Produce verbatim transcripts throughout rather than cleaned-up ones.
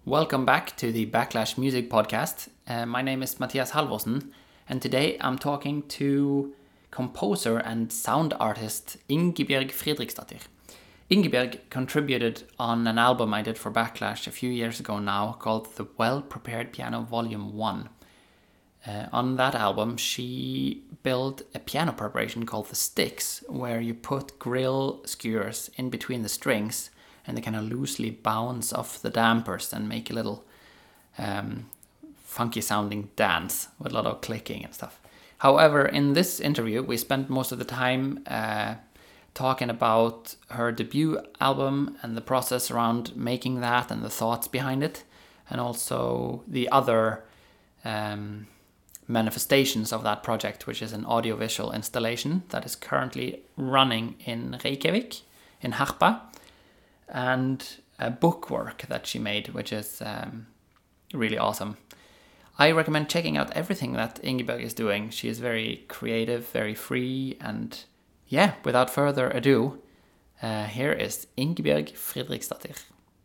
Welcome back to the Backlash Music Podcast. Uh, my name is Mathias Halvorsen, and today I'm talking to composer and sound artist Ingibjørg Fridriksdottir. Ingibjørg contributed on an album I did for Backlash a few years ago now called The Well Prepared Piano Volume one. Uh, on that album, she built a piano preparation called the Sticks, where you put grill skewers in between the strings and they kind of loosely bounce off the dampers and make a little um, funky sounding dance with a lot of clicking and stuff. However, in this interview, we spent most of the time uh, talking about her debut album and the process around making that and the thoughts behind it, and also the other um, manifestations of that project, which is an audiovisual installation that is currently running in Reykjavik, in Harpa, and a bookwork that she made, which is um, really awesome. I recommend checking out everything that Ingibjørg is doing. She is very creative, very free, and yeah, without further ado, uh, here is Ingibjørg Fridriksdottir.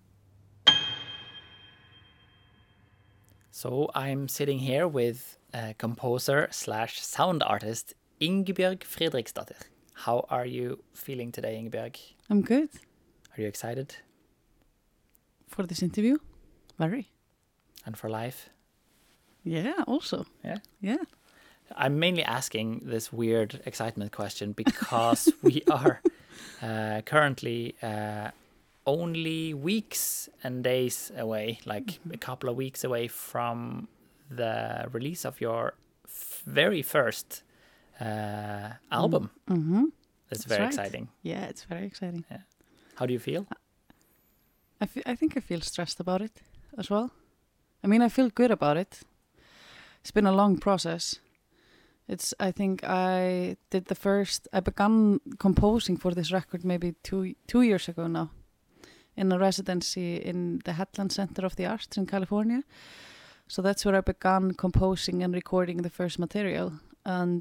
So I'm sitting here with uh, composer slash sound artist Ingibjørg Fridriksdottir. How are you feeling today, Ingibjørg? I'm good. Are you excited? For this interview? Very. And for life? Yeah, also. Yeah? Yeah. I'm mainly asking this weird excitement question because we are uh, currently uh, only weeks and days away, like mm-hmm. a couple of weeks away from the release of your f- very first uh, album. Mm-hmm. It's That's very right. exciting. Yeah, it's very exciting. Yeah. How do you feel? I, fe- I think I feel stressed about it as well. I mean, I feel good about it. It's been a long process. It's. I think I did the first. I began composing for this record maybe two two years ago now, in a residency in the Headland Center of the Arts in California. So that's where I began composing and recording the first material. And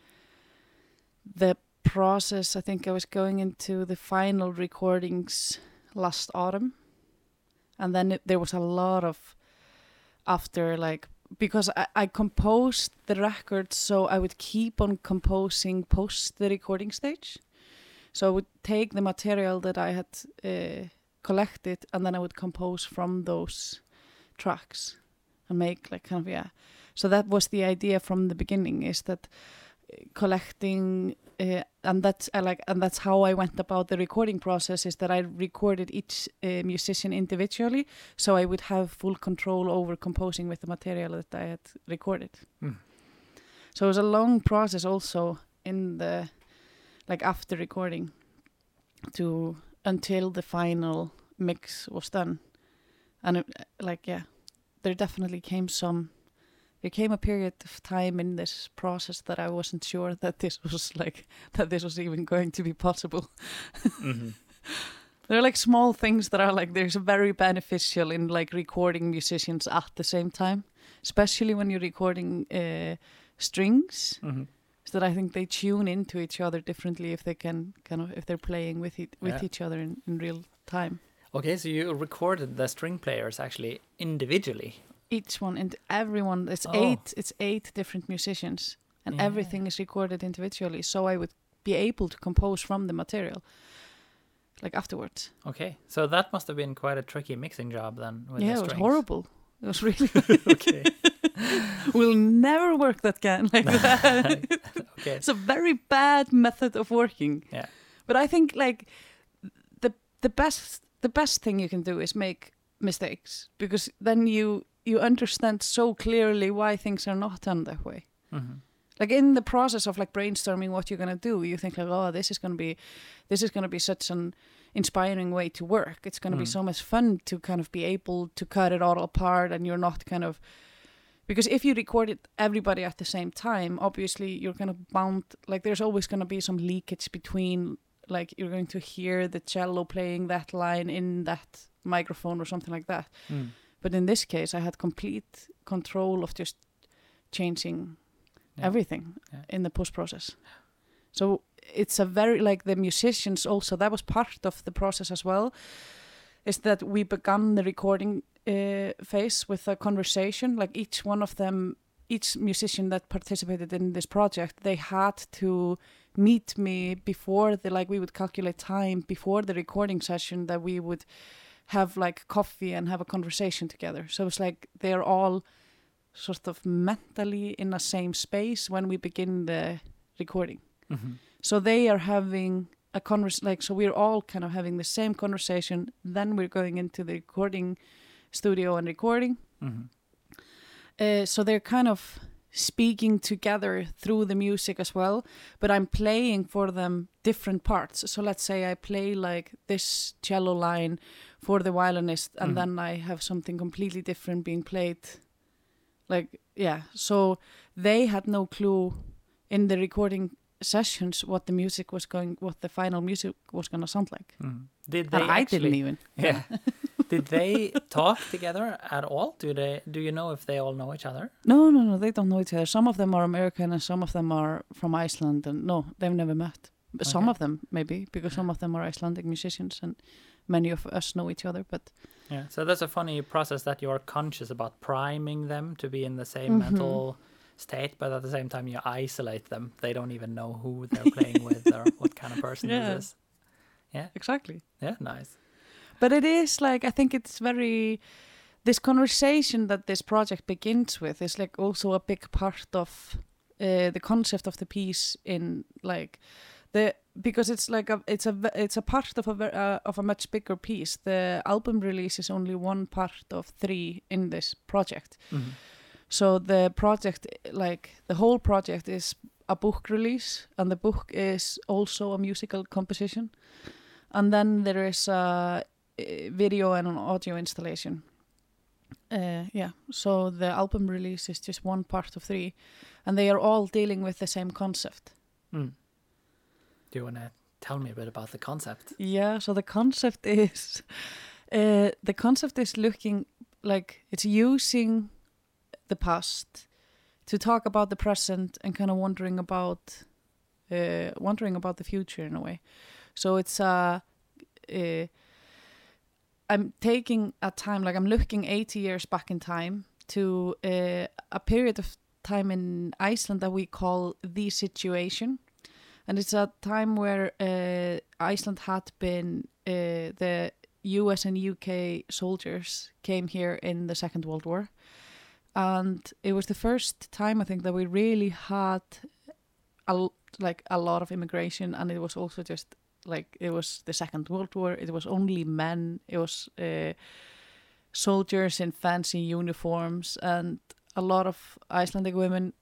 the process, I think I was going into the final recordings last autumn. And then it, there was a lot of, after like, because I, I composed the record so I would keep on composing post the recording stage. So I would take the material that I had uh, collected and then I would compose from those tracks and make like kind of, yeah. So that was the idea from the beginning, is that collecting uh, and that's I like and that's how I went about the recording process, is that I recorded each uh, musician individually, so I would have full control over composing with the material that I had recorded. Mm. So it was a long process also in the like after recording to until the final mix was done. And it, like yeah there definitely came some There came a period of time in this process that I wasn't sure that this was like that this was even going to be possible. Mm-hmm. There are like small things that are like there's a very beneficial in like recording musicians at the same time, especially when you're recording uh, strings. Mm-hmm. So that I think they tune into each other differently if they can kind of if they're playing with it with yeah. each other in, in real time. Okay, so you recorded the string players actually individually. Each one and everyone. It's oh. eight. It's eight different musicians, and yeah. everything is recorded individually. So I would be able to compose from the material, like afterwards. Okay, so that must have been quite a tricky mixing job then. With yeah, the it was strings. horrible. It was really okay. We'll never work that again like that. Okay, it's a very bad method of working. Yeah, but I think like the the best the best thing you can do is make mistakes, because then you. you understand so clearly why things are not done that way. Mm-hmm. Like in the process of like brainstorming what you're going to do, you think like, oh, this is going to be, this is going to be such an inspiring way to work. It's going to mm. be so much fun to kind of be able to cut it all apart, and you're not kind of, because if you record it everybody at the same time, obviously you're kind of bound, like there's always going to be some leakage between, like you're going to hear the cello playing that line in that microphone or something like that. Mm. But in this case, I had complete control of just changing yeah. everything yeah. in the post-process. So it's a very, like the musicians also, that was part of the process as well. is that we began the recording uh, phase with a conversation. Like each one of them, each musician that participated in this project, they had to meet me before the, like we would calculate time before the recording session, that we would have like coffee and have a conversation together. So it's like they're all sort of mentally in the same space when we begin the recording. Mm-hmm. So they are having a convers like so we're all kind of having the same conversation. Then we're going into the recording studio and recording. Mm-hmm. Uh, so they're kind of speaking together through the music as well, but I'm playing for them different parts. So let's say I play like this cello line for the violinist, and Mm-hmm. then I have something completely different being played. Like, yeah, so they had no clue in the recording sessions what the music was going, what the final music was going to sound like. Mm. Did they And I actually, didn't even. Yeah. Did they talk together at all? Do they? Do you know if they all know each other? No, no, no, they don't know each other. Some of them are American and some of them are from Iceland. And no, they've never met. But some Okay. of them, maybe, because some of them are Icelandic musicians and many of us know each other. But Yeah. So that's a funny process that you're conscious about priming them to be in the same Mhm. mental state, but at the same time you isolate them. They don't even know who they're playing with or what kind of person Yeah. this is. Yeah. exactly. Yeah. Nice. But it is like, I think it's very, this conversation that this project begins with is like also a big part of uh, the concept of the piece in like the, because it's like a, it's a, ve- it's a part of a, ver- uh, of a much bigger piece. The album release is only one part of three in this project. Mm-hmm. So the project, like the whole project is a book release, and the book is also a musical composition. And then there is a uh, video and an audio installation. Uh, yeah, so the album release is just one part of three, and they are all dealing with the same concept. Mm. Do you want to tell me a bit about the concept? Yeah, so the concept is, uh, the concept is looking like it's using the past to talk about the present and kind of wondering about, uh, wondering about the future in a way. So it's a, uh, I'm taking a time, like I'm looking eighty years back in time to uh, a period of time in Iceland that we call the situation. And it's a time where uh, Iceland had been, uh, the U S and U K soldiers came here in the Second World War. And it was the first time, I think, that we really had a, l- like a lot of immigration. And it was also just like, it was the Second World War. It was only men. It was uh, soldiers in fancy uniforms. And a lot of Icelandic women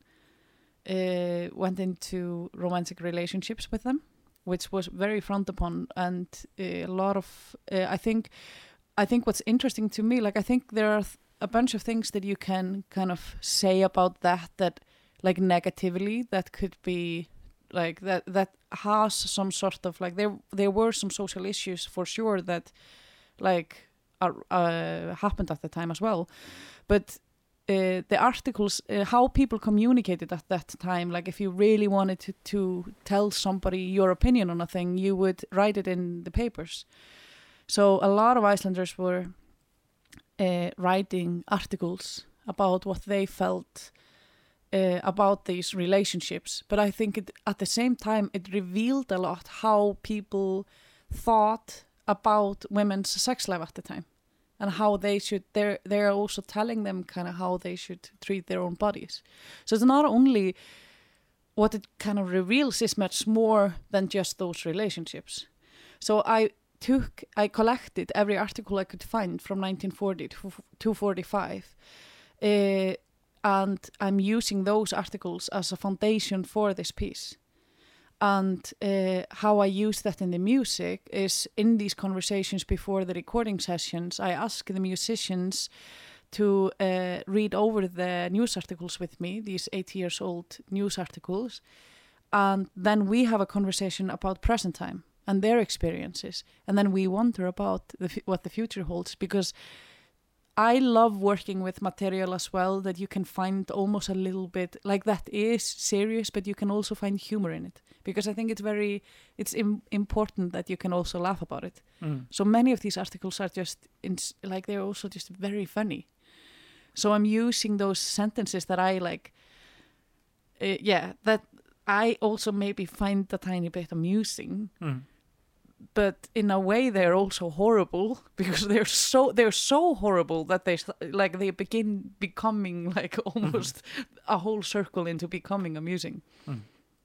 uh, went into romantic relationships with them, which was very frowned upon. And uh, a lot of, uh, I think, I think what's interesting to me, like I think there are th- a bunch of things that you can kind of say about that, that like negatively, that could be like that, that has some sort of like, there, there were some social issues for sure that like are, uh, happened at the time as well. But Uh, the articles, uh, how people communicated at that time, like if you really wanted to, to tell somebody your opinion on a thing, you would write it in the papers. So a lot of Icelanders were uh, writing articles about what they felt uh, about these relationships. But I think it, at the same time, it revealed a lot how people thought about women's sex life at the time. And how they should, they're, they're also telling them kind of how they should treat their own bodies. So it's not only what it kind of reveals is much more than just those relationships. So I took, I collected every article I could find from nineteen forty to forty-five. Uh, and I'm using those articles as a foundation for this piece. And uh, how I use that in the music is in these conversations before the recording sessions, I ask the musicians to uh, read over the news articles with me, these eighty years old news articles. And then we have a conversation about present time and their experiences. And then we wonder about the f- what the future holds, because I love working with material as well that you can find almost a little bit, like that is serious, but you can also find humor in it. because I think it's very it's Im- important that you can also laugh about it. Mm. So many of these articles are just ins- like they're also just very funny. So I'm using those sentences that I like. Uh, yeah, that I also maybe find a tiny bit amusing. Mm. But in a way, they're also horrible because they're so they're so horrible that they like they begin becoming like almost mm-hmm. a whole circle into becoming amusing. Mm.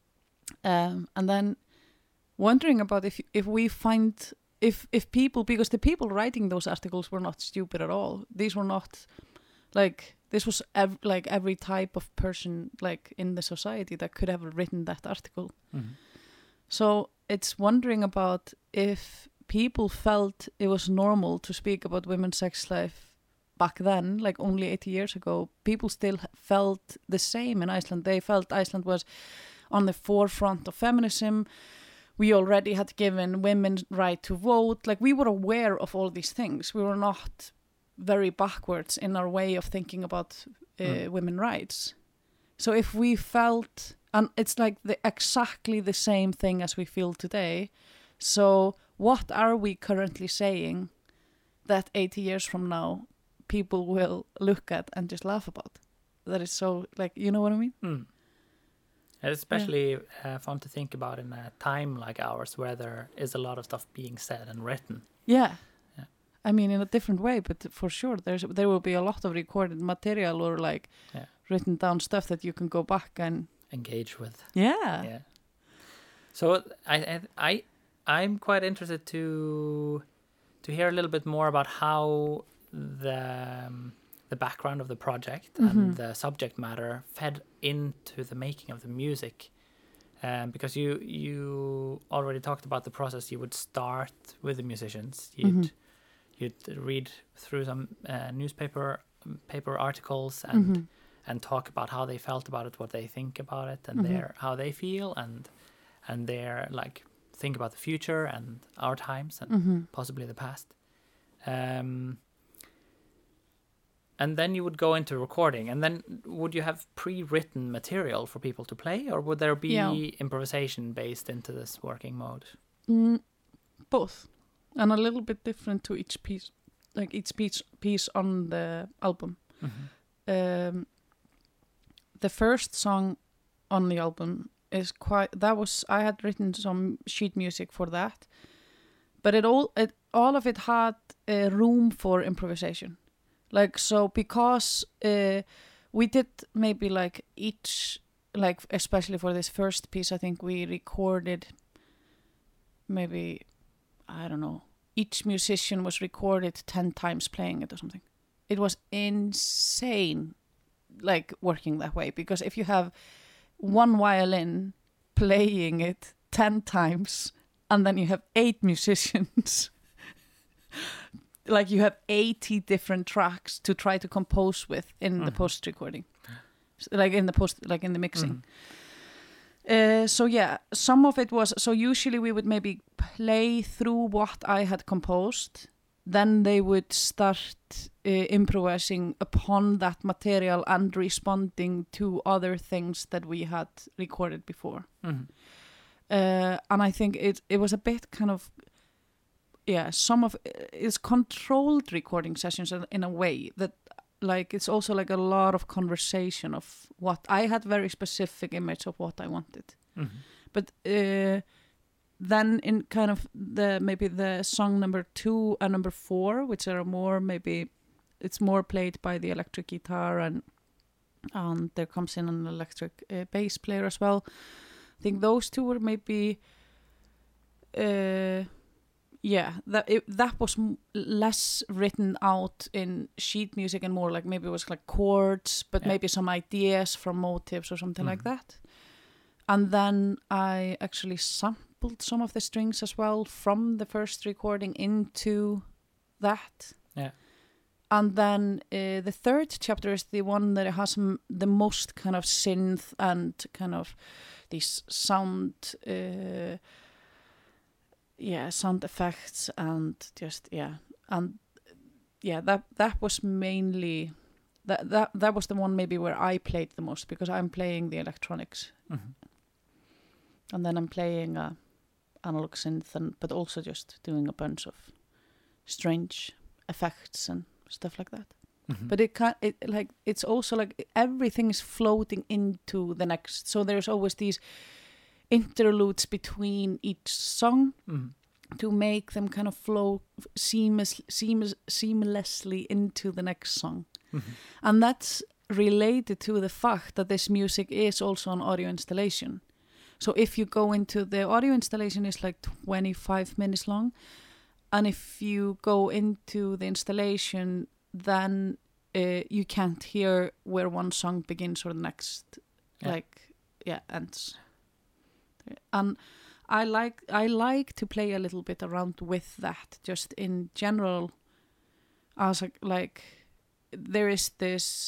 Um, and then wondering about if if we find if if people because the people writing those articles were not stupid at all. These were not like this was ev- like every type of person like in the society that could have written that article. Mm. So it's wondering about if people felt it was normal to speak about women's sex life back then, like only eighty years ago. People still felt the same in Iceland. They felt Iceland was on the forefront of feminism. We already had given women right to vote. Like we were aware of all these things. We were not very backwards in our way of thinking about uh, mm. women's rights. So if we felt... And it's like the exactly the same thing as we feel today. So what are we currently saying that eighty years from now people will look at and just laugh about? That is so, like, you know what I mean? Mm. It's especially yeah. uh, fun to think about in a time like ours where there is a lot of stuff being said and written. Yeah. yeah. I mean, in a different way, but for sure, there's there will be a lot of recorded material or like yeah. written down stuff that you can go back and engage with. Yeah. Yeah. So I, I I I'm quite interested to to hear a little bit more about how the um, the background of the project mm-hmm. and the subject matter fed into the making of the music. Um, because you you already talked about the process. You would start with the musicians. You'd mm-hmm. you'd read through some uh, newspaper paper articles and mm-hmm. and talk about how they felt about it, what they think about it, and mm-hmm. their how they feel, and and their like think about the future and our times and mm-hmm. possibly the past. Um, and then you would go into recording, and then would you have pre-written material for people to play, or would there be yeah. improvisation based into this working mode? Mm, both, and a little bit different to each piece, like each piece piece on the album. Mm-hmm. Um, The first song on the album is quite. That was I had written some sheet music for that, but it all it all of it had uh, room for improvisation, like so because uh, we did maybe like each like especially for this first piece I think we recorded maybe I don't know each musician was recorded ten times playing it or something. It was insane. Like working that way because if you have one violin playing it ten times and then you have eight musicians like you have eighty different tracks to try to compose with in mm. the post recording like in the post like in the mixing mm. uh, so yeah some of it was so usually we would maybe play through what I had composed. Then they would start uh, improvising upon that material and responding to other things that we had recorded before. Mm-hmm. Uh, and I think it it was a bit kind of, yeah, some of it's controlled recording sessions in a way that like it's also like a lot of conversation of what I had very specific image of what I wanted. Mm-hmm. But uh, then in kind of the maybe the song number two and number four, which are more maybe it's more played by the electric guitar and and there comes in an electric uh, bass player as well. I think those two were maybe uh, yeah that it, that was m- less written out in sheet music and more like maybe it was like chords, but yeah. maybe some ideas from motives or something mm. like that. And then I actually sampled some of the strings as well from the first recording into that. Yeah. And then uh, the third chapter is the one that has m- the most kind of synth and kind of these sound, uh, yeah, sound effects and just yeah, and yeah, that that was mainly that that that was the one maybe where I played the most because I'm playing the electronics. Mm-hmm. And then I'm playing a analog synth, and, but also just doing a bunch of strange effects and stuff like that. Mm-hmm. But it can't, it, like, it's also like everything is floating into the next. So there's always these interludes between each song Mm-hmm. to make them kind of flow seamless, seamless, seamlessly into the next song. Mm-hmm. And that's related to the fact that this music is also an audio installation. So if you go into the audio installation, is like twenty-five minutes long. And if you go into the installation, then uh, you can't hear where one song begins or the next, Yeah. like, yeah, ends. And I like I like to play a little bit around with that, just in general. As a, like, there is this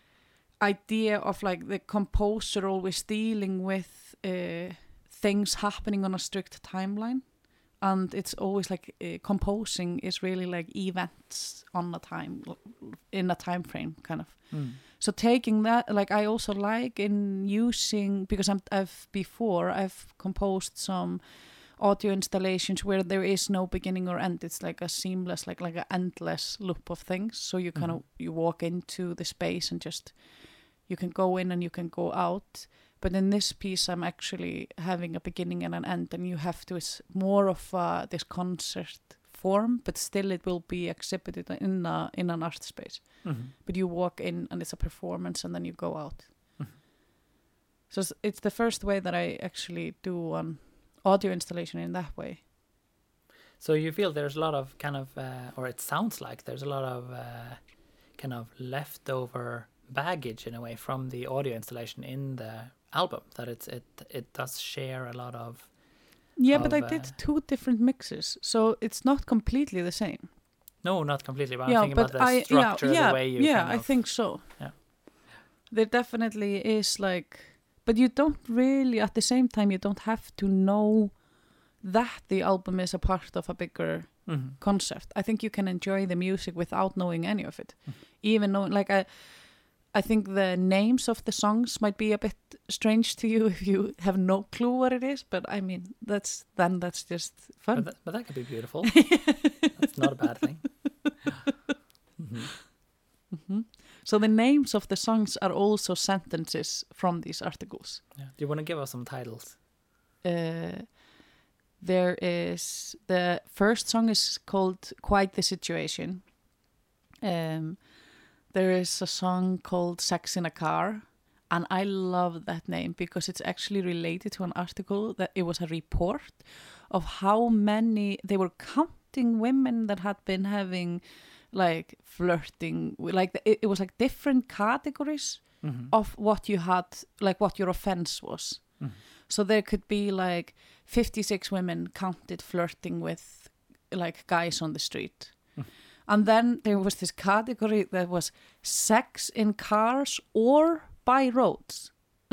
idea of like the composer always dealing with uh, things happening on a strict timeline, and it's always like uh, composing is really like events on a time in a time frame kind of. Mm. So taking that, like, I also like in using, because I'm, I've before I've composed some audio installations where there is no beginning or end. It's like a seamless, like like an endless loop of things. So you kind of Mm-hmm. you walk into the space and just you can go in and you can go out. But in this piece, I'm actually having a beginning and an end, and you have to. It's more of uh, this concert form, but still it will be exhibited in a, in an art space. Mm-hmm. But you walk in and it's a performance, and then you go out. Mm-hmm. So it's, it's the first way that I actually do an audio installation in that way. So you feel there's a lot of kind of, uh, or it sounds like there's a lot of uh, kind of leftover baggage in a way from the audio installation in the album. That it's it it does share a lot of. Yeah, of, but I uh, did two different mixes, so it's not completely the same. No, not completely. But yeah, I'm thinking but about the I structure, yeah yeah the way you. yeah kind I of, think so. Yeah. There definitely is like, but you don't really at the same time you don't have to know that the album is a part of a bigger Mm-hmm. concept. I think you can enjoy the music without knowing any of it, Mm-hmm. even knowing like I. I think the names of the songs might be a bit strange to you if you have no clue what it is, but I mean that's then that's just fun. But, that, but that could be beautiful. That's not a bad thing. Mm-hmm. Mm-hmm. So the names of the songs are also sentences from these articles. Yeah. Do you want to give us some titles? Uh, there is the first song is called "Quite the Situation." Um, there is a song called "Sex in a Car," and I love that name because it's actually related to an article that it was a report of how many they were counting women that had been having like flirting, like it, it was like different categories Mm-hmm. of what you had, like what your offense was. Mm-hmm. So there could be like fifty-six women counted flirting with like guys on the street. Mm. And then there was this category that was sex in cars or by roads.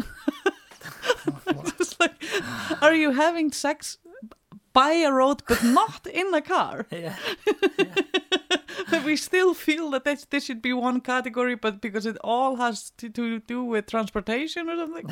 Just like, are you having sex by a road but not in a car? Yeah. But we still feel that this, this should be one category, but because it all has to, to do with transportation or something.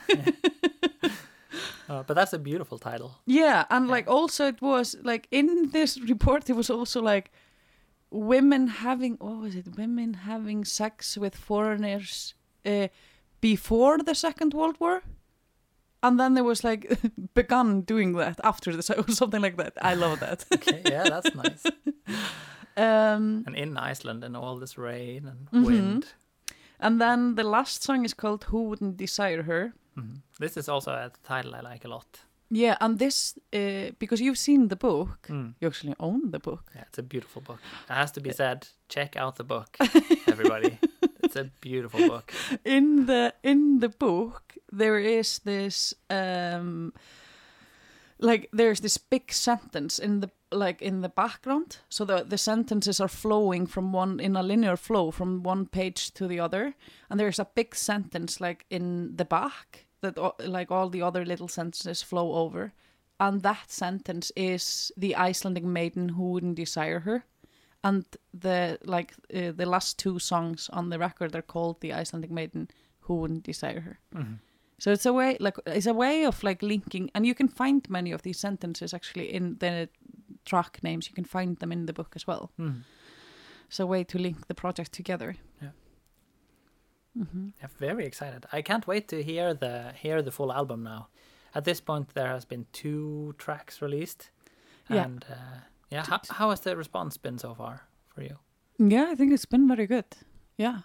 Uh, but that's a beautiful title. Yeah, and Yeah. like also it was like in this report it was also like women having, what was it, women having sex with foreigners uh, before the Second World War, and then there was like begun doing that after the or something like that. I love that. Okay, yeah, that's nice. um, And in Iceland and all this rain and Mhm. wind. and then the last song is called "Who Wouldn't Desire Her." Mhm. This is also a title I like a lot. Yeah, and this uh, because you've seen the book, Mm. you actually own the book. Yeah, it's a beautiful book. It has to be said. Check out the book, everybody. It's a beautiful book. In the in the book there is this um like there's this big sentence in the like in the background, so the the sentences are flowing from one in a linear flow from one page to the other, and there's a big sentence like in the back that o- like all the other little sentences flow over, and that sentence is the Icelandic maiden who wouldn't desire her. And the like uh, the last two songs on the record are called "The Icelandic Maiden Who Wouldn't Desire Her." Mhm. So it's a way, like it's a way of like linking, and you can find many of these sentences actually in the track names. You can find them in the book as well. Mm. It's a way to link the project together. Yeah. Mm-hmm. Yeah, very excited. I can't wait to hear the hear the full album now. At this point, there has been two tracks released. Yeah. And uh, yeah, how, how has the response been so far for you? Yeah, I think it's been very good. Yeah.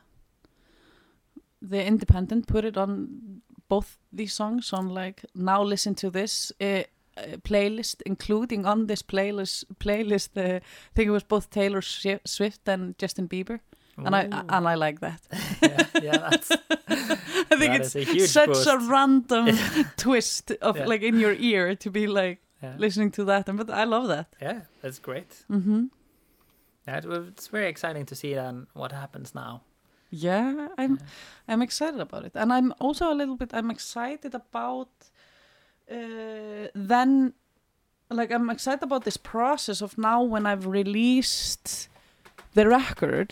The Independent put it on both these songs on like now listen to this uh, uh, playlist, including on this playlist playlist. Uh, I think it was both Taylor Swift and Justin Bieber, Ooh. and I and I like that. yeah, yeah, that's. I think that it's a huge such boost. a random twist of yeah. like in your ear to be like yeah. listening to that, and but I love that. Yeah, that's great. Mm-hmm. Yeah, it, it's very exciting to see then what happens now. Yeah, I'm yeah. I'm excited about it, and I'm also a little bit I'm excited about uh, then like I'm excited about this process of now when I've released the record.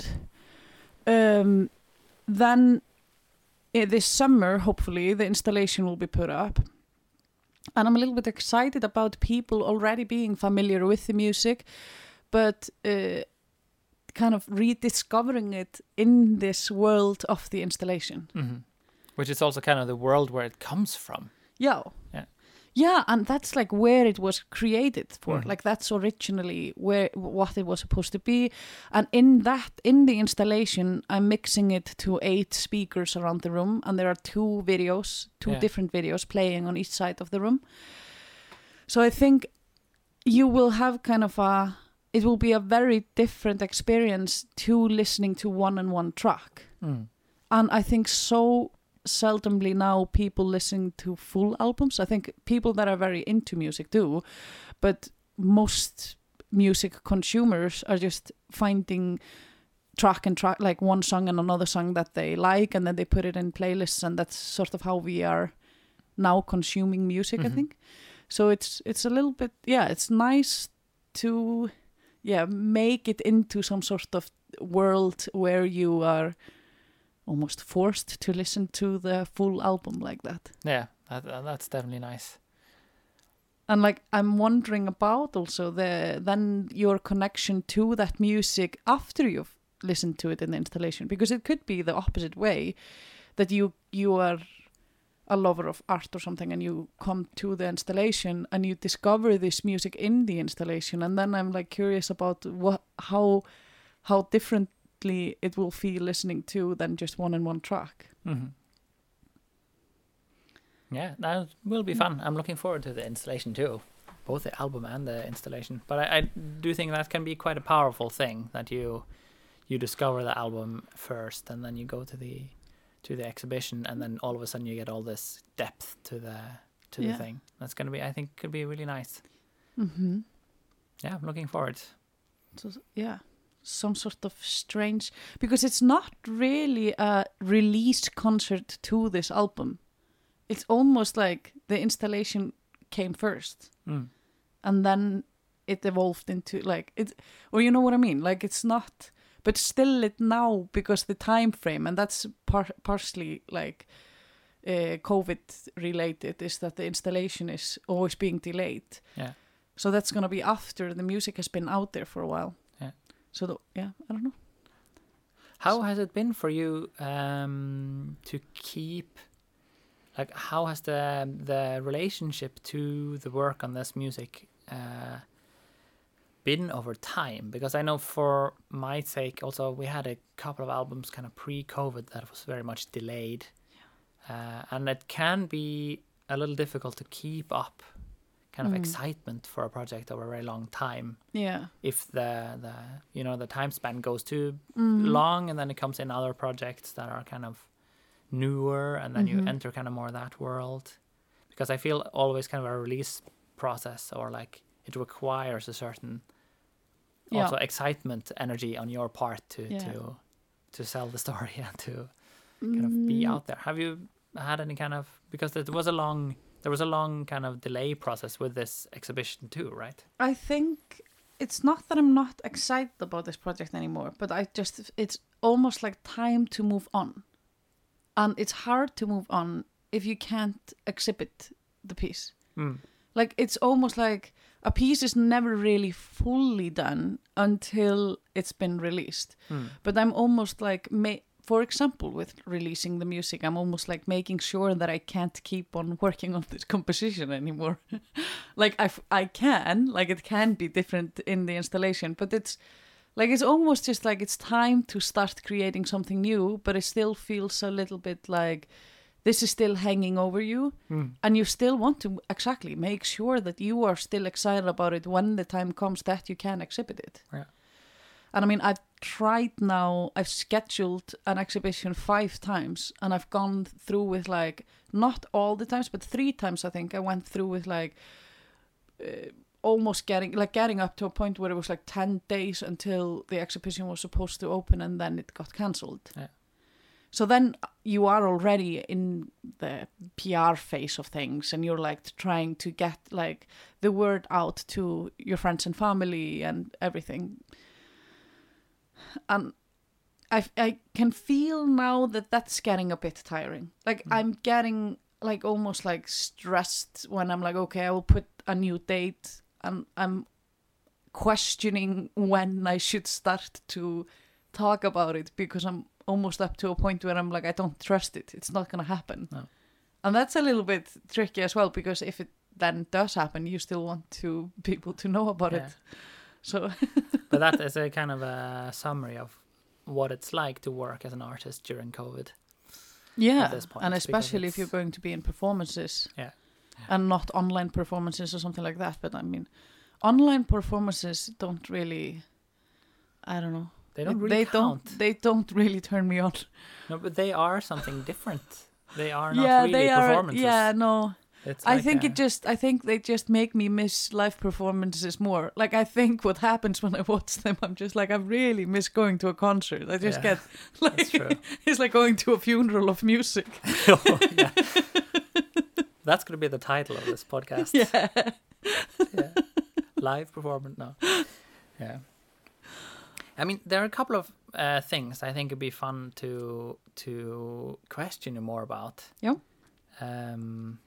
Um, then uh, this summer, hopefully, the installation will be put up, and I'm a little bit excited about people already being familiar with the music, but. Uh, kind of rediscovering it in this world of the installation. Mm-hmm. Which is also kind of the world where it comes from. Yeah. Yeah. Yeah, and that's like where it was created for. Mm-hmm. Like that's originally where what it was supposed to be. And in that, in the installation, I'm mixing it to eight speakers around the room. And there are two videos, two yeah. different videos playing on each side of the room. So I think you will have kind of a... It will be a very different experience to listening to one and one track. Mm. And I think so seldomly now people listen to full albums. I think people that are very into music do, but most music consumers are just finding track and track, like one song and another song that they like, and then they put it in playlists, and that's sort of how we are now consuming music, mm-hmm. I think. So it's it's a little bit, yeah, it's nice to... Yeah, make it into some sort of world where you are almost forced to listen to the full album like that. Yeah, that, that's definitely nice. And like I'm wondering about also the then your connection to that music after you've listened to it in the installation, because it could be the opposite way, that you you are a lover of art or something and you come to the installation and you discover this music in the installation, and then I'm like curious about what how how differently it will feel listening to than just one and one track. Mm-hmm. Yeah, that will be fun. I'm looking forward to the installation too, both the album and the installation. But I, I do think that can be quite a powerful thing, that you you discover the album first and then you go to the to the exhibition, and then all of a sudden you get all this depth to the to yeah. the thing. That's gonna be, I think, could be really nice. Mm-hmm. Yeah, I'm looking forward. So yeah, some sort of strange, because it's not really a released concert to this album. It's almost like the installation came first, mm. and then it evolved into like it, or you know what I mean? Like it's not. But still it now, because the time frame, and that's par- partially like uh, COVID related, is that the installation is always being delayed. Yeah. So that's going to be after the music has been out there for a while. Yeah. So, the, yeah, I don't know. How has it been for you um, to keep, like, how has the the relationship to the work on this music uh, been over time? Because I know for my sake also, we had a couple of albums kind of pre-COVID that was very much delayed. Yeah. Uh, and it can be a little difficult to keep up kind of mm. excitement for a project over a very long time. Yeah. If the, the you know, the time span goes too mm. long, and then it comes in other projects that are kind of newer, and then mm-hmm. you enter kind of more that world. Because I feel always kind of a release process, or like it requires a certain yeah. also excitement, energy on your part to yeah. to to sell the story and to kind of mm. be out there. Have you had any kind of, because there was a long there was a long kind of delay process with this exhibition too, right? I think it's not that I'm not excited about this project anymore, but I just it's almost like time to move on. And it's hard to move on if you can't exhibit the piece. Mm. Like it's almost like a piece is never really fully done until it's been released. Mm. But I'm almost like, ma- for example, with releasing the music, I'm almost like making sure that I can't keep on working on this composition anymore. Like I, f- I can, like it can be different in the installation, but it's like it's almost just like it's time to start creating something new, but it still feels a little bit like this is still hanging over you. Mm. And you still want to exactly make sure that you are still excited about it when the time comes that you can exhibit it. Yeah. And I mean, I've tried now, I've scheduled an exhibition five times and I've gone through with like, not all the times, but three times I think I went through with like uh, almost getting, like getting up to a point where it was like ten days until the exhibition was supposed to open and then it got cancelled. Yeah. So then you are already in the P R phase of things and you're like trying to get like the word out to your friends and family and everything. And I, I can feel now that that's getting a bit tiring. Like Mm. I'm getting like almost like stressed when I'm like, okay, I will put a new date and I'm questioning when I should start to talk about it because I'm almost up to a point where I'm like, I don't trust it. It's not going to happen. No. And that's a little bit tricky as well, because if it then does happen, you still want to people to know about Yeah. it. So, But that is a kind of a summary of what it's like to work as an artist during COVID. yeah. At this point, And because especially if it's- you're going to be in performances. Yeah. And not online performances or something like that. But I mean, online performances don't really, I don't know. They don't really they count. don't they don't really turn me on. No, but they are something different. They are not yeah, really they are. performances. Yeah, no. It's I like think a- it just I think they just make me miss live performances more. Like I think what happens when I watch them, I'm just like I really miss going to a concert. I just Yeah, get like that's true. it's like going to a funeral of music. Oh, yeah. That's going to be the title of this podcast. Yeah. Yeah. Live performance. No. Yeah. I mean, there are a couple of uh, things I think it'd be fun to to question you more about. Yeah. Um,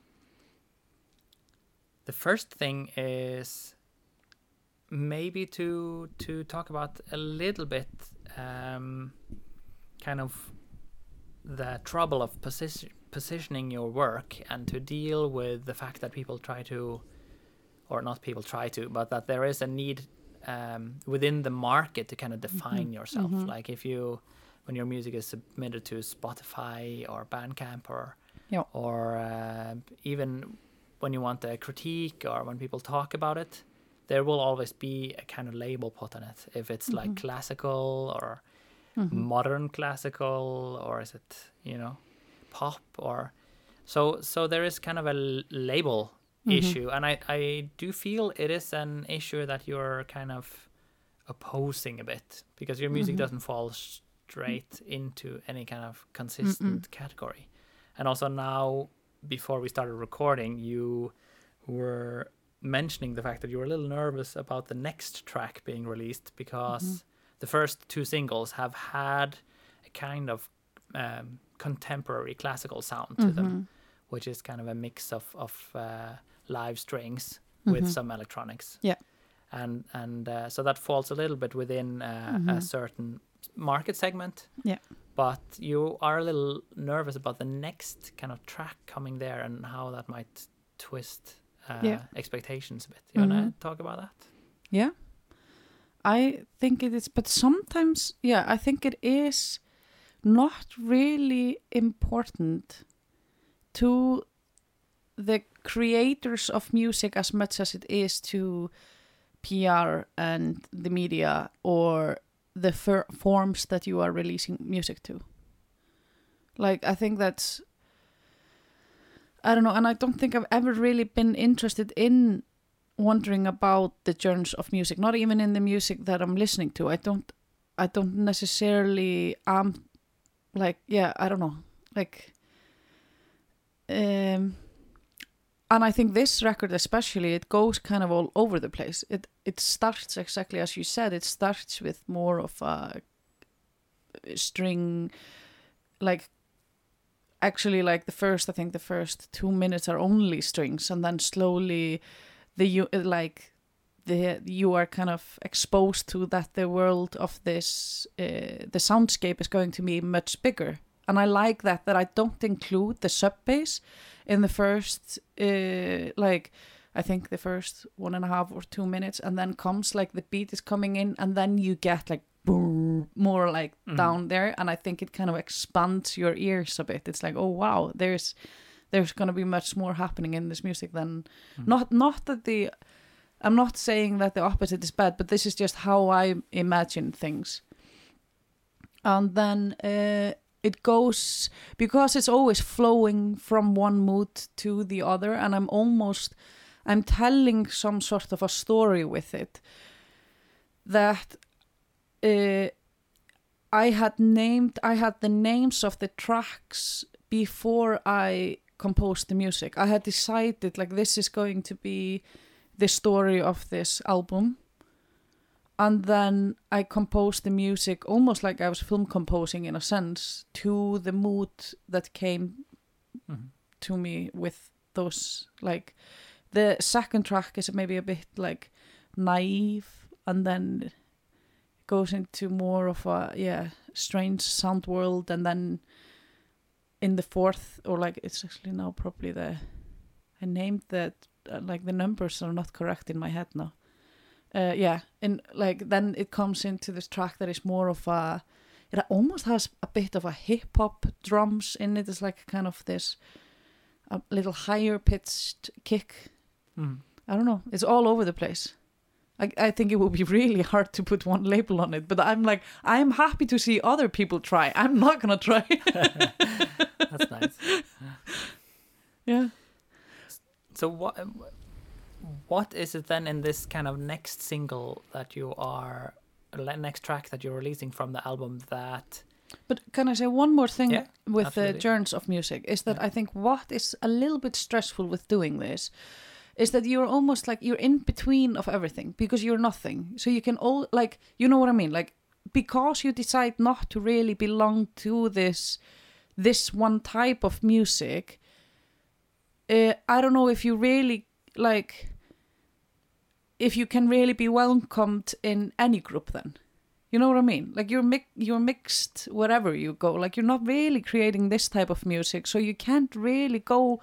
the first thing is maybe to to talk about a little bit, um, kind of the trouble of position, positioning your work and to deal with the fact that people try to, or not people try to, but that there is a need um, within the market to kind of define Mhm. yourself. Mhm. Like if you, when your music is submitted to Spotify or Bandcamp or, Yeah. or uh, even when you want a critique or when people talk about it, there will always be a kind of label put on it. If it's like Mhm. classical or Mhm. modern classical, or is it, you know, pop, or so so there is kind of a l- label Mhm. issue, and I I do feel it is an issue that you're kind of opposing a bit, because your music Mhm. doesn't fall straight into any kind of consistent Mm-mm. category. And also now, before we started recording, you were mentioning the fact that you were a little nervous about the next track being released, because Mhm. the first two singles have had a kind of um, contemporary classical sound to them, Mhm. which is kind of a mix of, of uh, live strings with Mhm. some electronics. Yeah. And and uh, so that falls a little bit within uh, a Mhm. certain market segment. Yeah. But you are a little nervous about the next kind of track coming there and how that might twist uh, Yeah. expectations a bit. You want Mhm. to talk about that? Yeah. I think it is, but sometimes, yeah, I think it is not really important to the creators of music as much as it is to P R and the media or the fir- forms that you are releasing music to. Like, I think that's, I don't know, and I don't think I've ever really been interested in wondering about the genres of music, not even in the music that I'm listening to. I don't, I don't necessarily, um, like, yeah, I don't know, like, um, and I think this record especially, it goes kind of all over the place. It it starts exactly as you said. It starts with more of a string, like actually like the first, I think the first two minutes are only strings, and then slowly the you like the you are kind of exposed to that the world of this uh, the soundscape is going to be much bigger. And I like that that I don't include the sub bass in the first uh, like I think the first one and a half or two minutes, and then comes like the beat is coming in, and then you get like boom, more like Mhm. down there, and I think it kind of expands your ears a bit. It's like, oh wow, there's there's gonna be much more happening in this music than Mhm. not not that the I'm not saying that the opposite is bad, but this is just how I imagine things. And then uh, it goes, because it's always flowing from one mood to the other, and I'm almost I'm telling some sort of a story with it, that uh, I had named I had the names of the tracks before I composed the music. I had decided like this is going to be the story of this album, and then I composed the music almost like I was film composing in a sense to the mood that came Mhm. to me with those. Like the second track is maybe a bit like naive, and then it goes into more of a yeah strange sound world, and then in the fourth, or like it's actually now probably the I named that uh, like the numbers are not correct in my head now. Uh, yeah, and like then it comes into this track that is more of a it almost has a bit of a hip hop drums in it. It's like kind of this a little higher pitched kick. Mhm. I don't know. It's all over the place. I I think it will be really hard to put one label on it, but I'm like I'm happy to see other people try. I'm not gonna try. That's nice. Yeah. So what what is it then in this kind of next single that you are le- next track that you're releasing from the album that But can I say one more thing Yeah, with the absolutely. journeys of music is that Yeah. I think what is a little bit stressful with doing this is that you're almost like you're in between of everything because you're nothing. So you can all like, you know what I mean? Like, because you decide not to really belong to this, this one type of music, uh, I don't know if you really like, if you can really be welcomed in any group then. You know what I mean? Like you're mi- you're mixed wherever you go. Like you're not really creating this type of music, so you can't really go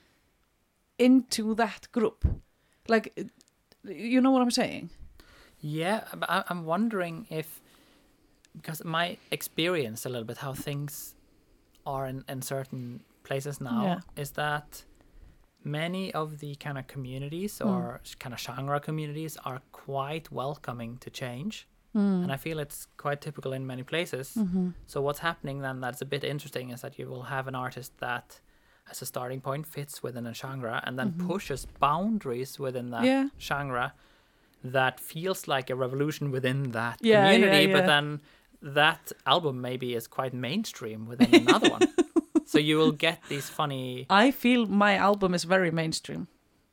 into that group. Like, you know what I'm saying? Yeah, but I- I'm wondering if, because my experience a little bit how things are in, in certain places now Yeah. is that many of the kind of communities Mm. or kind of genre communities are quite welcoming to change. Mm. And I feel it's quite typical in many places. Mm-hmm. So what's happening then that's a bit interesting is that you will have an artist that as a starting point fits within a genre and then Mhm. pushes boundaries within that Yeah. genre that feels like a revolution within that Yeah, community, yeah, but yeah. then that album maybe is quite mainstream within another one. So you will get these funny I feel my album is very mainstream.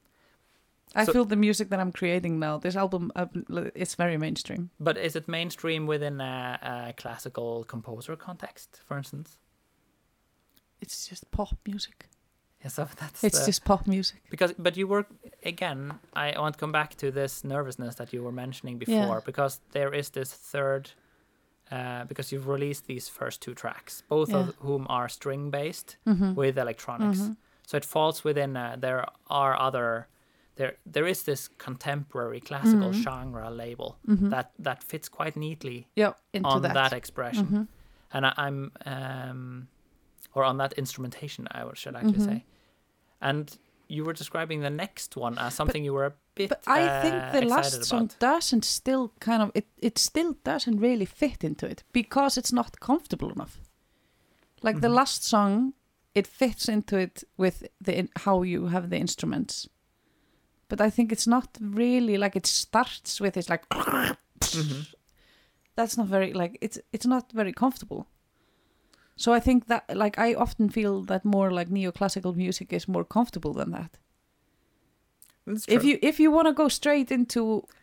I So- feel the music that I'm creating now, this album, uh, it's very mainstream. but is it mainstream within a, a classical composer context, for instance? It's just pop music. Yeah, so that's It's the- just pop music. because but you were again I want to come back to this nervousness that you were mentioning before Yeah. because there is this third uh, because you've released these first two tracks both Yeah. of whom are string based Mm-hmm. with electronics Mhm. so it falls within uh, there are other there there is this contemporary classical Mhm. genre label Mhm. that that fits quite neatly Yeah, into on that. that, expression Mhm. and I, I'm um or on that instrumentation I would- should actually Mhm. say. And you were describing the next one as something you were a bit But I uh, think the last excited song about. doesn't still kind of it. It still doesn't really fit into it because it's not comfortable enough. Like the Mhm. last song, it fits into it with the in- how you have the instruments. But I think it's not really like it starts with it's like Mhm. that's not very like it's it's not very comfortable. So I think that like I often feel that more like neoclassical music is more comfortable than that. That's If true. you if you want to go straight into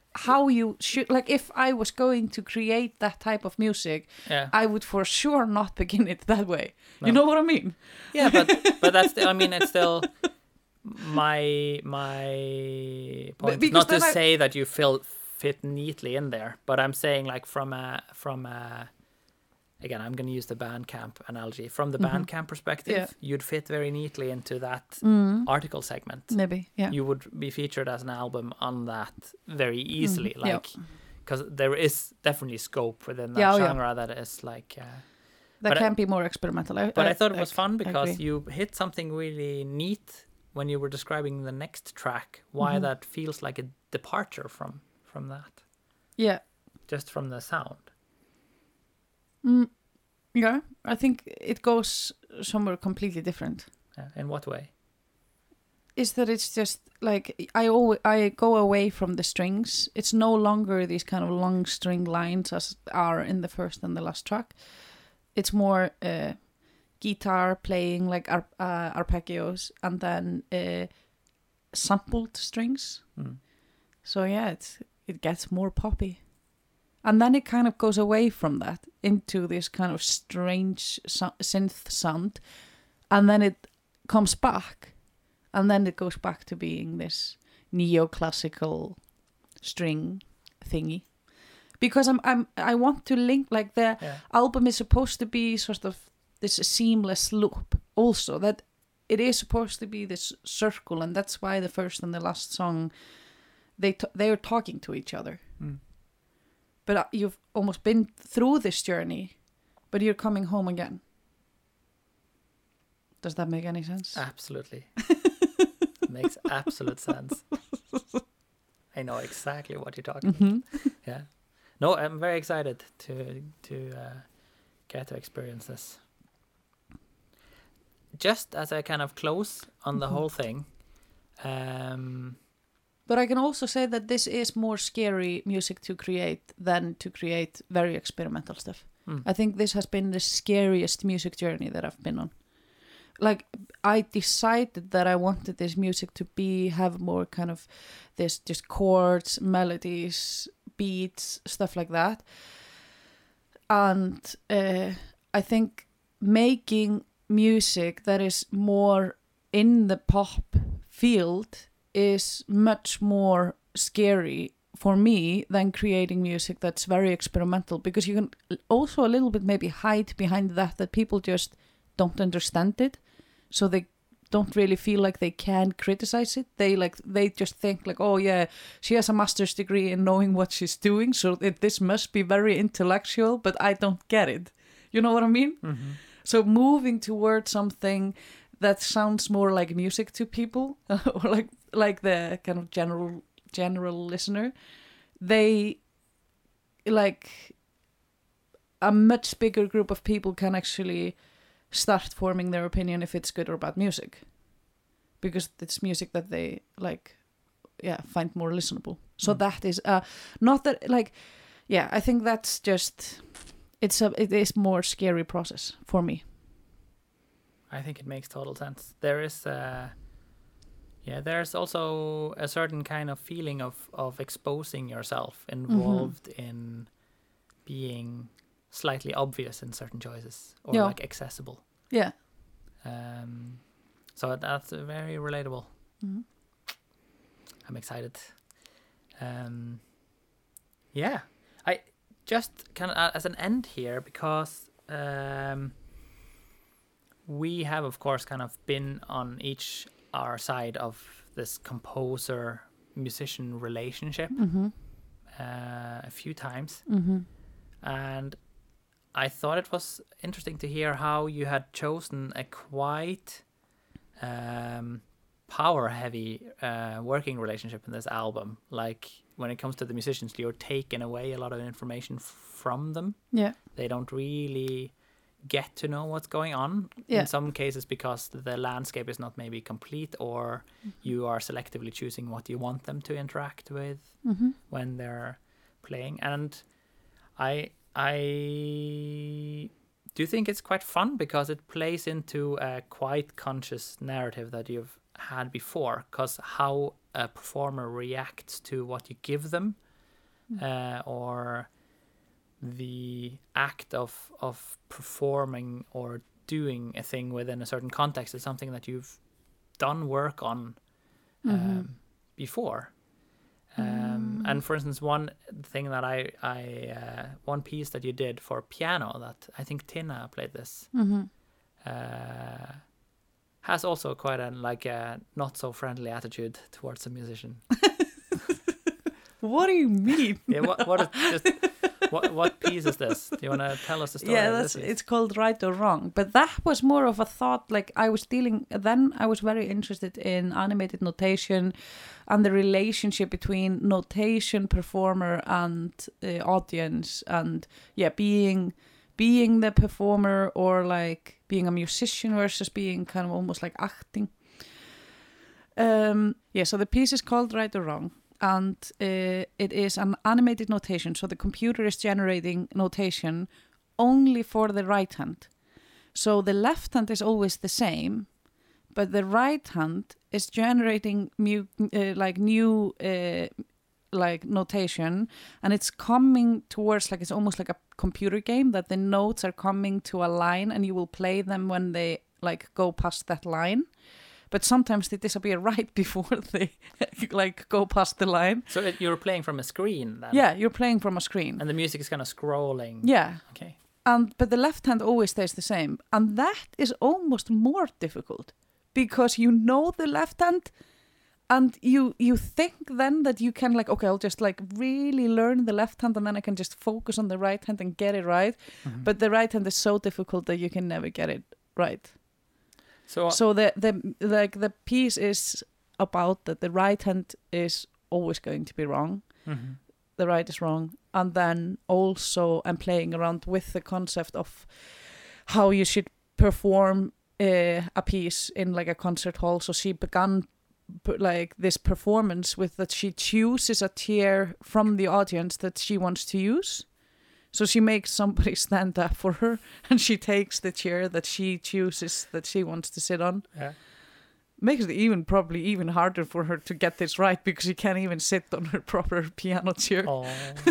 how you should, like, if I was going to create that type of music, Yeah. I would for sure not begin it that way. No. You know what I mean? Yeah, but but that's the, I mean, it's still my my point. because Not to then I- say that you feel fit neatly in there, but I'm saying like from a from a again, I'm going to use the Bandcamp analogy. From the Bandcamp perspective, Yeah. you'd fit very neatly into that article segment. Maybe, yeah. You would be featured as an album on that very easily, Mm, yeah. like because there is definitely scope within that Yeah, oh, yeah. genre that is like. Uh, That but I- can be more experimental. I, but I, I thought it was I- fun I because agree. you hit something really neat when you were describing the next track. Why Mm-hmm. that feels like a departure from from that, Yeah. just from the sound. Mm, yeah, I think it goes somewhere completely different. Yeah, in what way? Is that it's just like I always, I go away from the strings. It's no longer these kind of long string lines as are in the first and the last track. It's more uh, guitar playing like ar- uh, arpeggios and then uh, sampled strings. Mm. So yeah, it's it gets more poppy, and then it kind of goes away from that into this kind of strange so- synth sound, and then it comes back, and then it goes back to being this neoclassical string thingy. Because I'm I'm I want to link, like, the Yeah. album is supposed to be sort of this seamless loop also, that it is supposed to be this circle, and that's why the first and the last song they t- they are talking to each other. Mm. But uh, you've almost been through this journey, but you're coming home again. Does that make any sense? Absolutely. Makes absolute sense. I know exactly what you're talking about. Mhm. Yeah. No, I'm very excited to to uh, get to experience this. Just as I kind of close on the Mhm. whole thing, um, But I can also say that this is more scary music to create than to create very experimental stuff. mm, I think this has been the scariest music journey that I've been on. Like, I decided that I wanted this music to be, have more kind of this just chords, melodies, beats, stuff like that. And uh, I think making music that is more in the pop field is much more scary for me than creating music that's very experimental, because you can also a little bit maybe hide behind that that people just don't understand it, so they don't really feel like they can criticize it. They like they just think like, oh yeah, she has a master's degree in knowing what she's doing, so it, this must be very intellectual, but I don't get it. You know what I mean? mhm. So moving towards something that sounds more like music to people, or like like the kind of general general listener, they like a much bigger group of people can actually start forming their opinion if it's good or bad music, because it's music that they like, yeah, find more listenable. So Mm. that is uh not that like, yeah, I think that's just it's a it is more scary process for me. I think it makes total sense. There is, uh, yeah, there's also a certain kind of feeling of, of exposing yourself involved in being slightly obvious in certain choices or Yeah. like accessible. Yeah. Um, so that's uh, very relatable. Mhm. I'm excited. Um, yeah, I just kind of uh, as an end here, because um, we have, of course, kind of been on each our side of this composer musician relationship Mm-hmm. uh, a few times, Mm-hmm. and I thought it was interesting to hear how you had chosen a quite um, power-heavy uh, working relationship in this album. Like, when it comes to the musicians, you're taking away a lot of information f- from them. Yeah. They don't really get to know what's going on. Yeah. In some cases, because the landscape is not maybe complete, or you are selectively choosing what you want them to interact with Mm-hmm. when they're playing. And I I do think it's quite fun because it plays into a quite conscious narrative that you've had before, because how a performer reacts to what you give them uh, or the act of of performing or doing a thing within a certain context is something that you've done work on um, Mhm. before. Um, Mm. And for instance, one thing that I, I uh, one piece that you did for piano that I think Tina played this Mhm. uh, has also quite a like a not so friendly attitude towards a musician. What do you mean? Yeah, what what is just what what piece is this? Do you want to tell us the story? Yeah, of that's this piece? it's called Right or Wrong. But that was more of a thought. Like I was dealing then, I was very interested in animated notation and the relationship between notation, performer, and uh, audience, and yeah, being being the performer or like being a musician versus being kind of almost like acting. Um, yeah, so the piece is called Right or Wrong. And uh, it is an animated notation, so the computer is generating notation only for the right hand. So the left hand is always the same, but the right hand is generating mu- uh, like new uh, like notation, and it's coming towards like it's almost like a computer game that the notes are coming to a line, and you will play them when they like go past that line. But sometimes they disappear right before they like go past the line. So it, you're playing from a screen then? Yeah, you're playing from a screen. And the music is kind of scrolling. Yeah. Okay. And but the left hand always stays the same. And that is almost more difficult because you know the left hand and you you think then that you can like, okay, I'll just like really learn the left hand and then I can just focus on the right hand and get it right. Mhm. But the right hand is so difficult that you can never get it right. So, So the the like the piece is about that the right hand is always going to be wrong. Mhm. The right is wrong. And then also I'm playing around with the concept of how you should perform uh, a piece in like a concert hall. So she began p- like this performance with that she chooses a chair from the audience that she wants to use. So she makes somebody stand up for her and she takes the chair that she chooses that she wants to sit on. Yeah. Makes it even probably even harder for her to get this right because she can't even sit on her proper piano chair. Oh.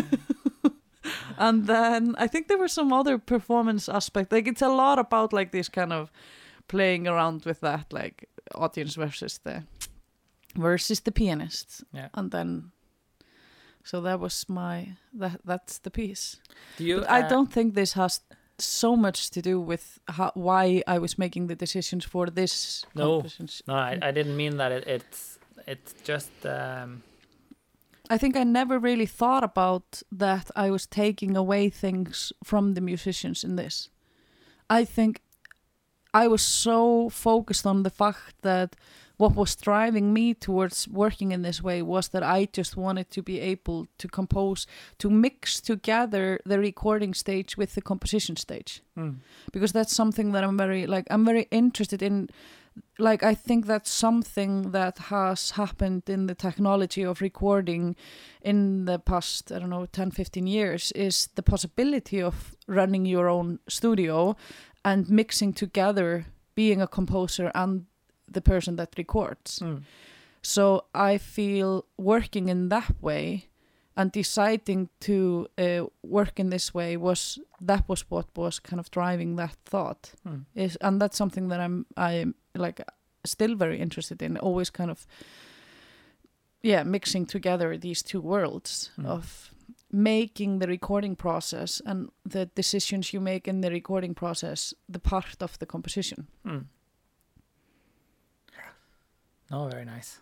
And then I think there were some other performance aspect. Like it's a lot about like this kind of playing around with that, like audience versus the versus the pianist. Yeah. And then so that was my that that's the piece. Do you? But I uh, don't think this has so much to do with how, why I was making the decisions for this No. compositions. No, I, I didn't mean that. It, it's it's just. Um, I think I never really thought about that I was taking away things from the musicians in this. I think I was so focused on the fact that what was driving me towards working in this way was that I just wanted to be able to compose, to mix together the recording stage with the composition stage. mm. Because that's something that I'm very, like, I'm very interested in. Like, I think that's something that has happened in the technology of recording in the past, I don't know, ten, fifteen years, is the possibility of running your own studio and mixing together being a composer and the person that records. Mm. So I feel working in that way and deciding to uh, work in this way was, that was what was kind of driving that thought. Mm. Is and that's something that I'm I'm like still very interested in, always kind of yeah mixing together these two worlds Mm. of making the recording process and the decisions you make in the recording process the part of the composition. Mm. No, very nice.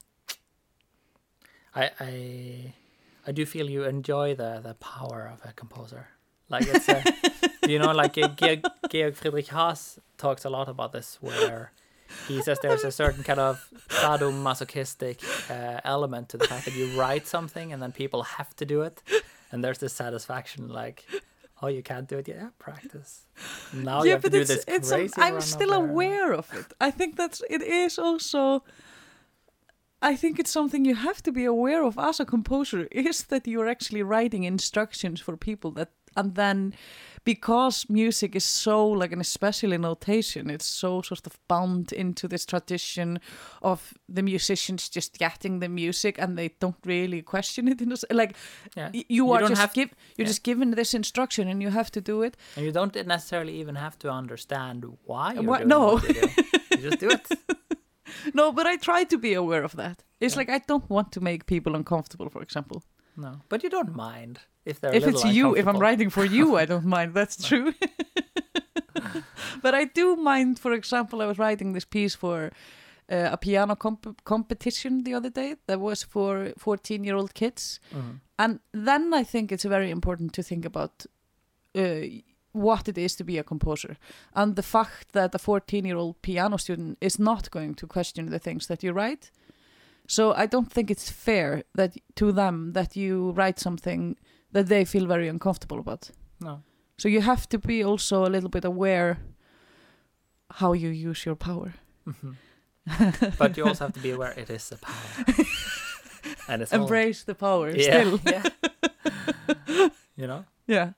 I I I do feel you enjoy the the power of a composer. Like it's a, you know, like uh, Georg, Georg Friedrich Haas talks a lot about this, where he says there's a certain kind of sadomasochistic uh, element to the fact that you write something and then people have to do it, and there's this satisfaction like, oh, you can't do it, yeah, practice. Now you have to do this it's crazy. a, I'm run still up there. aware of it. I think that's it is also. I think it's something you have to be aware of as a composer, is that you're actually writing instructions for people that and then because music is so like, and especially notation, it's so sort of bound into this tradition of the musicians just getting the music and they don't really question it. Like Yeah. y- you, You are don't just have- give, you're yeah. just given this instruction and you have to do it. And you don't necessarily even have to understand why you're What- doing no. what you do. You just do it. No, but I try to be aware of that. It's Yeah. like I don't want to make people uncomfortable, for example. No, but you don't mind if they're a If little it's you, if I'm uncomfortable. writing for you, I don't mind. That's true. But I do mind, for example, I was writing this piece for uh, a piano comp- competition the other day that was for fourteen-year-old kids. Mhm. And then I think it's very important to think about uh, what it is to be a composer. And the fact that a fourteen-year-old piano student is not going to question the things that you write. So I don't think it's fair that to them that you write something that they feel very uncomfortable about. No. So you have to be also a little bit aware how you use your power. Mhm. But you also have to be aware it is a power. And it's all- Embrace the power yeah, still. yeah. You know? Yeah,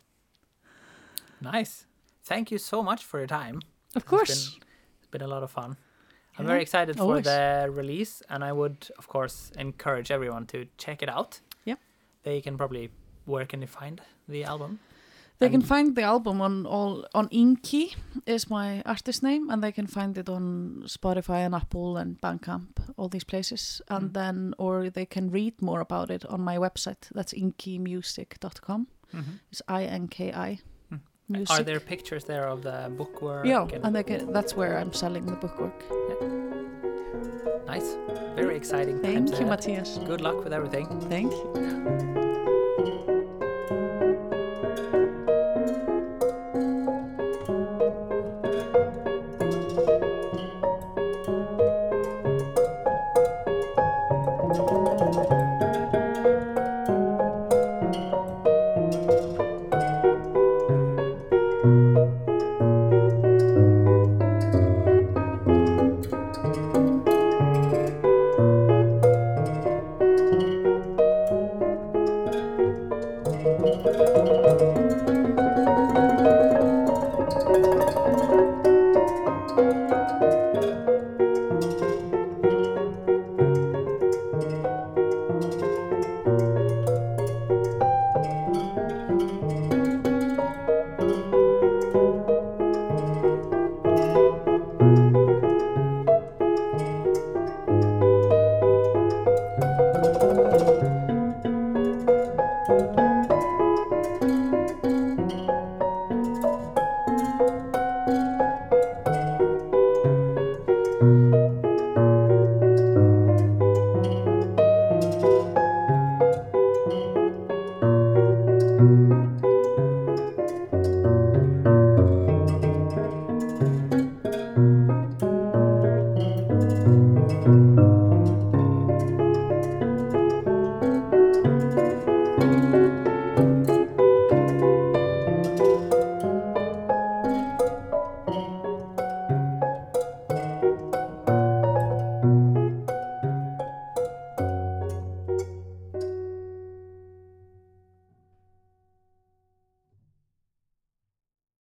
Nice. Thank you so much for your time. of course. It's been, it's been a lot of fun. I'm Yeah, very excited for always. the release, and I would, of course, encourage everyone to check it out. Yep. They can probably, where can they find the album? They can And- find the album on all on Inky is my artist name, and they can find it on Spotify and Apple and Bandcamp, all these places. And Mm. then, or they can read more about it on my website. That's inky music dot com. Mhm. It's I N K I. Mm. Music. Are there pictures there of the bookwork? Yeah, and- and they can, that's where I'm selling the bookwork. Nice. Very exciting. Thank times you, ahead. Matthias. Good luck with everything. Thank you.